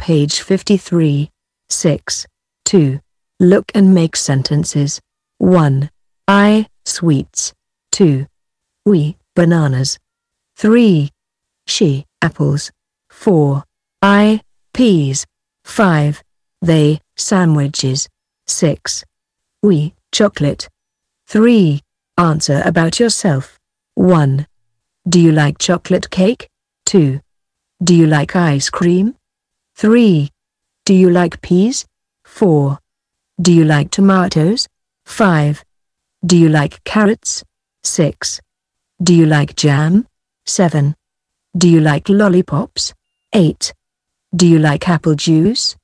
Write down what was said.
Page 53. 6. 2. Look and make sentences. 1. I, sweets. 2. We, bananas. 3. She, apples. 4. I, peas. 5. They, sandwiches. 6. We, chocolate. 3. Answer about yourself. 1. Do you like chocolate cake? 2. Do you like ice cream? 3. Do you like peas? 4. Do you like tomatoes? 5. Do you like carrots? 6. Do you like jam? 7. Do you like lollipops? 8. Do you like apple juice?